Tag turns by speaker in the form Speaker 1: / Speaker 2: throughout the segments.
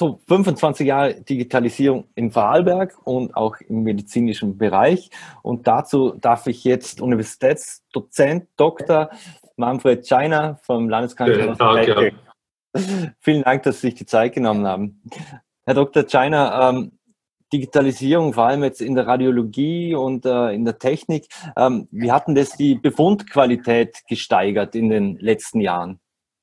Speaker 1: So 25 Jahre Digitalisierung in Vorarlberg und auch im medizinischen Bereich. Und dazu darf ich jetzt Universitätsdozent Dr. Manfred Scheiner vom Landeskrankenhaus Freiburg. Vielen Dank, dass Sie sich die Zeit genommen haben. Herr Dr. Scheiner, Digitalisierung, vor allem jetzt in der Radiologie und in der Technik, wie hat denn das die Befundqualität gesteigert in den letzten Jahren?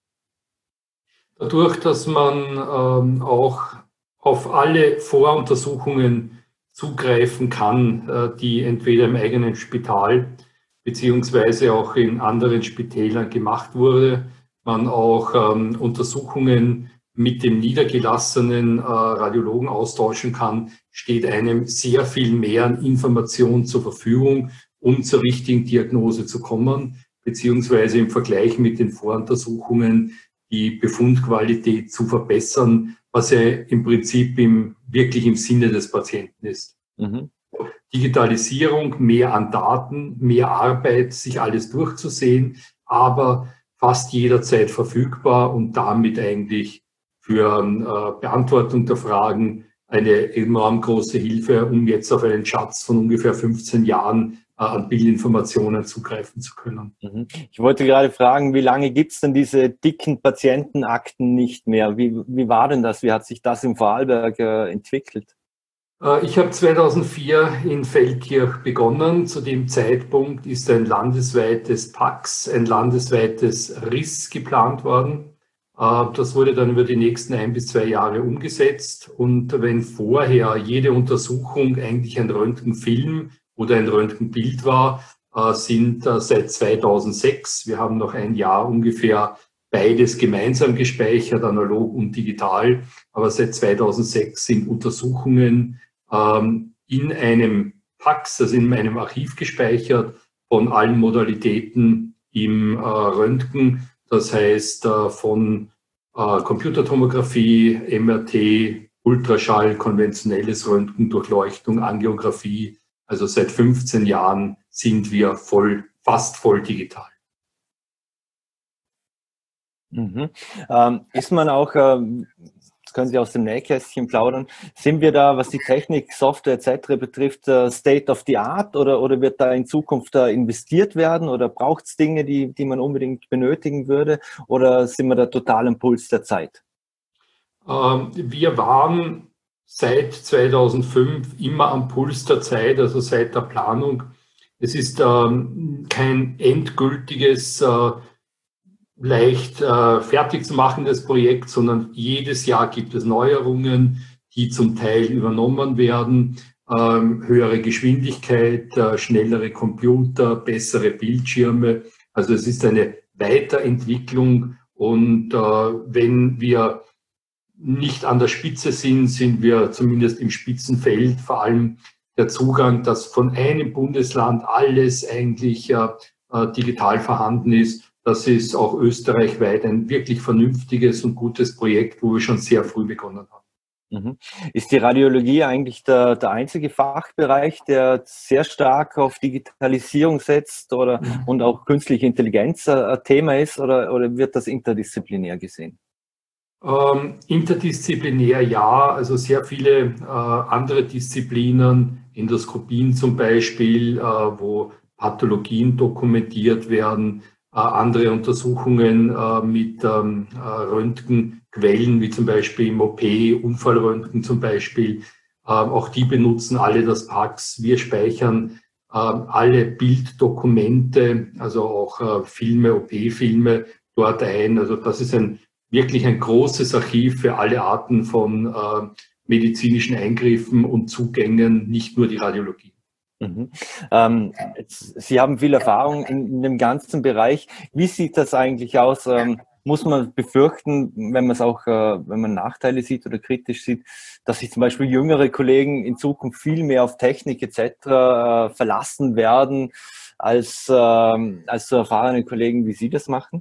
Speaker 2: Dadurch, dass man auch auf alle Voruntersuchungen zugreifen kann, die entweder im eigenen Spital beziehungsweise auch in anderen Spitälern gemacht wurde, man auch Untersuchungen mit dem niedergelassenen Radiologen austauschen kann, steht einem sehr viel mehr an Informationen zur Verfügung, um zur richtigen Diagnose zu kommen, beziehungsweise im Vergleich mit den Voruntersuchungen die Befundqualität zu verbessern, was ja im Prinzip wirklich im Sinne des Patienten ist. Mhm. Digitalisierung, mehr an Daten, mehr Arbeit, sich alles durchzusehen, aber fast jederzeit verfügbar und damit eigentlich für Beantwortung der Fragen eine enorm große Hilfe, um jetzt auf einen Schatz von ungefähr 15 Jahren an Bildinformationen zugreifen zu können.
Speaker 1: Ich wollte gerade fragen, wie lange gibt es denn diese dicken Patientenakten nicht mehr? Wie war denn das? Wie hat sich das im Vorarlberg entwickelt?
Speaker 2: Ich habe 2004 in Feldkirch begonnen. Zu dem Zeitpunkt ist ein landesweites PAX, ein landesweites RIS geplant worden. Das wurde dann über die nächsten 1 bis 2 Jahre umgesetzt. Und wenn vorher jede Untersuchung eigentlich ein Röntgenfilm oder ein Röntgenbild war, sind seit 2006, wir haben noch ein Jahr ungefähr beides gemeinsam gespeichert, analog und digital, aber seit 2006 sind Untersuchungen in einem PAX, also in einem Archiv gespeichert, von allen Modalitäten im Röntgen, das heißt von Computertomographie, MRT, Ultraschall, konventionelles Röntgen, Durchleuchtung, Angiografie. Also seit 15 Jahren sind wir fast voll digital.
Speaker 1: Mhm. Ist man auch, das können Sie aus dem Nähkästchen plaudern, sind wir da, was die Technik, Software etc. betrifft, State of the Art oder wird da in Zukunft investiert werden oder braucht es Dinge, die man unbedingt benötigen würde oder sind wir da total am Puls der Zeit?
Speaker 2: Wir waren seit 2005 immer am Puls der Zeit, also seit der Planung. Es ist kein endgültiges, leicht fertig zu machendes Projekt, sondern jedes Jahr gibt es Neuerungen, die zum Teil übernommen werden. Höhere Geschwindigkeit, schnellere Computer, bessere Bildschirme. Also es ist eine Weiterentwicklung und wenn wir nicht an der Spitze sind wir zumindest im Spitzenfeld, vor allem der Zugang, dass von einem Bundesland alles eigentlich digital vorhanden ist. Das ist auch österreichweit ein wirklich vernünftiges und gutes Projekt, wo wir schon sehr früh begonnen haben.
Speaker 1: Ist die Radiologie eigentlich der einzige Fachbereich, der sehr stark auf Digitalisierung setzt und auch künstliche Intelligenz ein Thema ist oder wird das interdisziplinär gesehen?
Speaker 2: Interdisziplinär ja, also sehr viele andere Disziplinen, Endoskopien zum Beispiel, wo Pathologien dokumentiert werden, andere Untersuchungen mit Röntgenquellen, wie zum Beispiel im OP, Unfallröntgen zum Beispiel. Auch die benutzen alle das PAX. Wir speichern alle Bilddokumente, also auch Filme, OP-Filme dort ein. Also das ist wirklich ein großes Archiv für alle Arten von medizinischen Eingriffen und Zugängen, nicht nur die Radiologie.
Speaker 1: Sie haben viel Erfahrung in dem ganzen Bereich. Wie sieht das eigentlich aus? Muss man befürchten, wenn man es auch, wenn man Nachteile sieht oder kritisch sieht, dass sich zum Beispiel jüngere Kollegen in Zukunft viel mehr auf Technik etc. Verlassen werden als so erfahrene Kollegen, wie Sie das machen?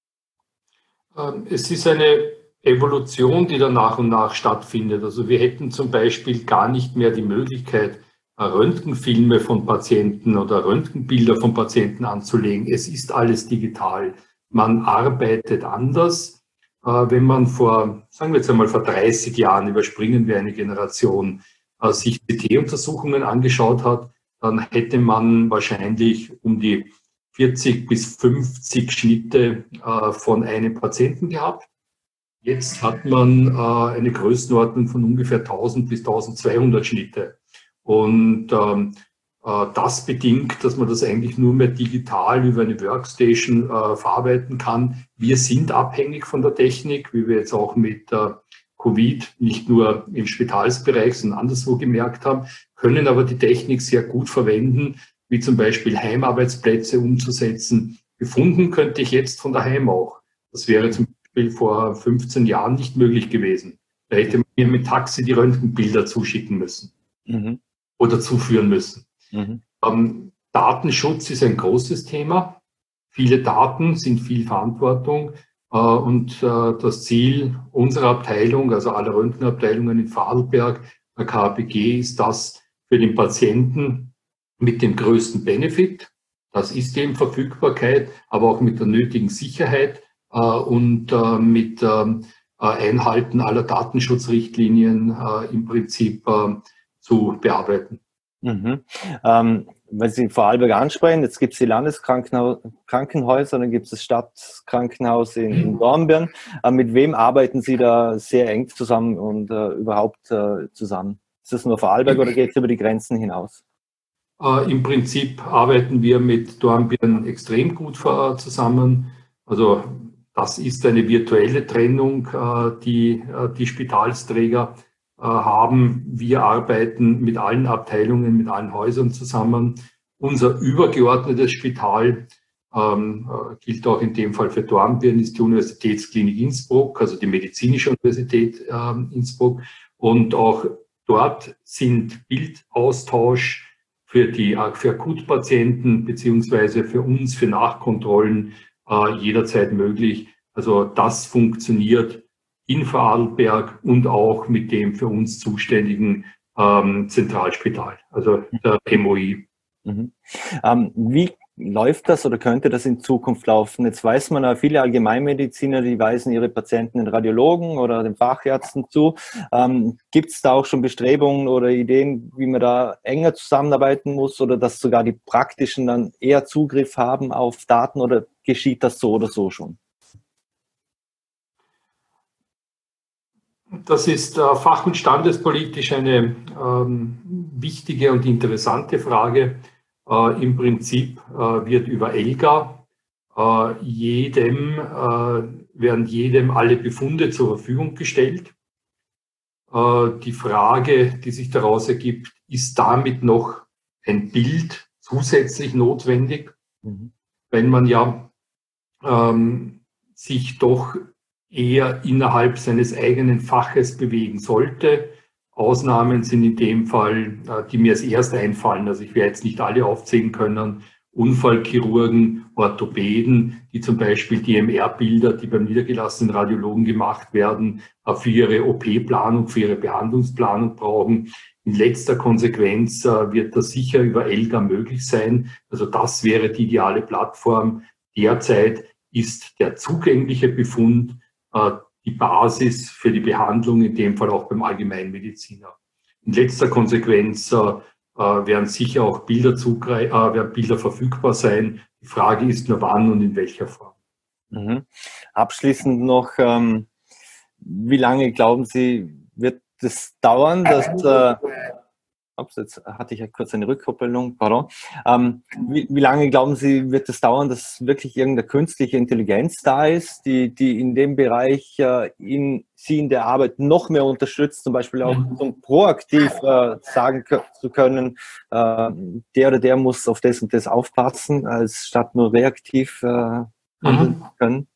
Speaker 2: Es ist eine Evolution, die da nach und nach stattfindet. Also wir hätten zum Beispiel gar nicht mehr die Möglichkeit, Röntgenfilme von Patienten oder Röntgenbilder von Patienten anzulegen. Es ist alles digital. Man arbeitet anders. wenn man sagen wir jetzt einmal vor 30 Jahren, überspringen wir eine Generation, sich CT-Untersuchungen angeschaut hat, dann hätte man wahrscheinlich um die 40 bis 50 Schnitte von einem Patienten gehabt. Jetzt hat man eine Größenordnung von ungefähr 1000 bis 1200 Schnitte. Und das bedingt, dass man das eigentlich nur mehr digital über eine Workstation verarbeiten kann. Wir sind abhängig von der Technik, wie wir jetzt auch mit Covid nicht nur im Spitalsbereich, sondern anderswo gemerkt haben, können aber die Technik sehr gut verwenden, wie zum Beispiel Heimarbeitsplätze umzusetzen. Befunden könnte ich jetzt von daheim auch. Das wäre zum Beispiel vor 15 Jahren nicht möglich gewesen. Da hätte man mir mit Taxi die Röntgenbilder zuschicken müssen oder zuführen müssen. Datenschutz ist ein großes Thema. Viele Daten sind viel Verantwortung. Und das Ziel unserer Abteilung, also aller Röntgenabteilungen in Vorarlberg, der KPG, ist das für den Patienten mit dem größten Benefit. Das ist eben Verfügbarkeit, aber auch mit der nötigen Sicherheit und mit Einhalten aller Datenschutzrichtlinien im Prinzip zu bearbeiten.
Speaker 1: Wenn Sie Vorarlberg ansprechen, jetzt gibt es die Landeskrankenhäuser, dann gibt es das Stadtkrankenhaus in Dornbirn. Mit wem arbeiten Sie da sehr eng zusammen und überhaupt zusammen? Ist das nur Vorarlberg oder geht es über die Grenzen hinaus?
Speaker 2: Im Prinzip arbeiten wir mit Dornbirn extrem gut zusammen. Also das ist eine virtuelle Trennung, die Spitalsträger haben. Wir arbeiten mit allen Abteilungen, mit allen Häusern zusammen. Unser übergeordnetes Spital gilt auch in dem Fall für Dornbirn, ist die Universitätsklinik Innsbruck, also die Medizinische Universität Innsbruck. Und auch dort sind Bildaustausch für Akutpatienten beziehungsweise für uns, für Nachkontrollen jederzeit möglich. Also das funktioniert in Vorarlberg und auch mit dem für uns zuständigen Zentralspital, also der MOI.
Speaker 1: Wie läuft das oder könnte das in Zukunft laufen? Jetzt weiß man, viele Allgemeinmediziner, die weisen ihre Patienten den Radiologen oder den Fachärzten zu. Gibt es da auch schon Bestrebungen oder Ideen, wie man da enger zusammenarbeiten muss oder dass sogar die Praktischen dann eher Zugriff haben auf Daten oder geschieht das so oder so schon?
Speaker 2: Das ist fach- und standespolitisch eine wichtige und interessante Frage. Im Prinzip wird über ELGA werden jedem alle Befunde zur Verfügung gestellt. Die Frage, die sich daraus ergibt, ist damit noch ein Bild zusätzlich notwendig, wenn man ja sich doch eher innerhalb seines eigenen Faches bewegen sollte. Ausnahmen sind in dem Fall, die mir als erst einfallen, also ich werde jetzt nicht alle aufzählen können, Unfallchirurgen, Orthopäden, die zum Beispiel die MR-Bilder, die beim niedergelassenen Radiologen gemacht werden, für ihre OP-Planung, für ihre Behandlungsplanung brauchen. In letzter Konsequenz wird das sicher über ELGA möglich sein. Also das wäre die ideale Plattform. Derzeit ist der zugängliche Befund die Basis für die Behandlung, in dem Fall auch beim Allgemeinmediziner. In letzter Konsequenz werden sicher auch Bilder verfügbar sein. Die Frage ist nur wann und in welcher Form.
Speaker 1: Abschließend noch, wie lange glauben Sie, wird es dauern, dass jetzt hatte ich ja kurz eine Rückkopplung, pardon. Wie lange glauben Sie, wird es dauern, dass wirklich irgendeine künstliche Intelligenz da ist, die in dem Bereich Sie in der Arbeit noch mehr unterstützt, zum Beispiel auch so proaktiv sagen zu können, der oder der muss auf das und das aufpassen, als statt nur reaktiv handeln können?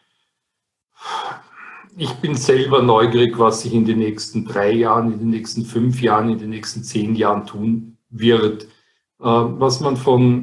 Speaker 2: Ich bin selber neugierig, was sich in den nächsten 3 Jahren, in den nächsten 5 Jahren, in den nächsten 10 Jahren tun wird. Was man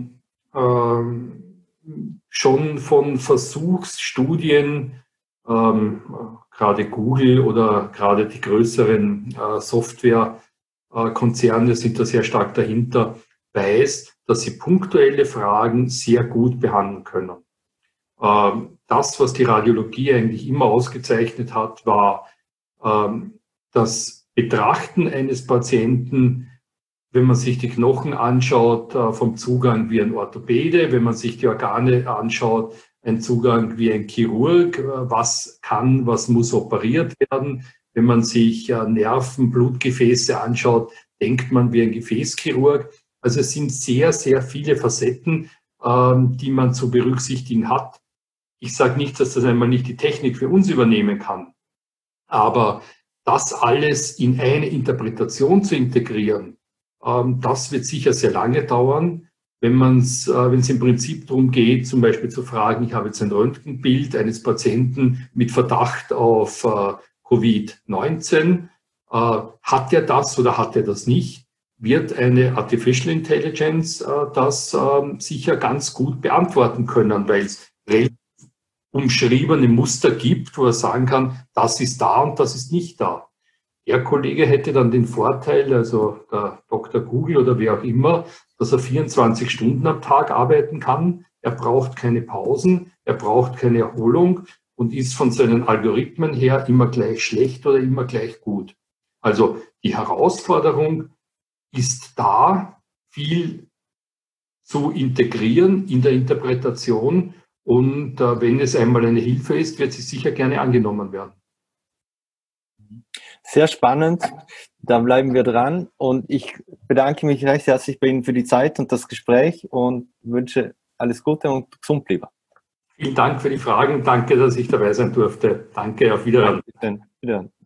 Speaker 2: schon von Versuchsstudien, gerade Google oder gerade die größeren Softwarekonzerne sind da sehr stark dahinter, weiß, dass sie punktuelle Fragen sehr gut behandeln können. Das, was die Radiologie eigentlich immer ausgezeichnet hat, war das Betrachten eines Patienten, wenn man sich die Knochen anschaut, vom Zugang wie ein Orthopäde, wenn man sich die Organe anschaut, ein Zugang wie ein Chirurg, was kann, was muss operiert werden. Wenn man sich Nerven, Blutgefäße anschaut, denkt man wie ein Gefäßchirurg. Also es sind sehr, sehr viele Facetten, die man zu berücksichtigen hat. Ich sage nicht, dass das einmal nicht die Technik für uns übernehmen kann, aber das alles in eine Interpretation zu integrieren, das wird sicher sehr lange dauern. Wenn es im Prinzip darum geht, zum Beispiel zu fragen, ich habe jetzt ein Röntgenbild eines Patienten mit Verdacht auf Covid-19, hat er das oder hat er das nicht, wird eine Artificial Intelligence das sicher ganz gut beantworten können, weil es relativ umschriebene Muster gibt, wo er sagen kann, das ist da und das ist nicht da. Der Kollege hätte dann den Vorteil, also der Dr. Google oder wer auch immer, dass er 24 Stunden am Tag arbeiten kann. Er braucht keine Pausen, er braucht keine Erholung und ist von seinen Algorithmen her immer gleich schlecht oder immer gleich gut. Also die Herausforderung ist da, viel zu integrieren in der Interpretation. Und wenn es einmal eine Hilfe ist, wird sie sicher gerne angenommen werden.
Speaker 1: Sehr spannend. Da bleiben wir dran. Und ich bedanke mich recht herzlich bei Ihnen für die Zeit und das Gespräch und wünsche alles Gute und gesund bleiben.
Speaker 2: Vielen Dank für die Fragen. Danke, dass ich dabei sein durfte. Danke, auf Wiedersehen.
Speaker 1: Wiederhören.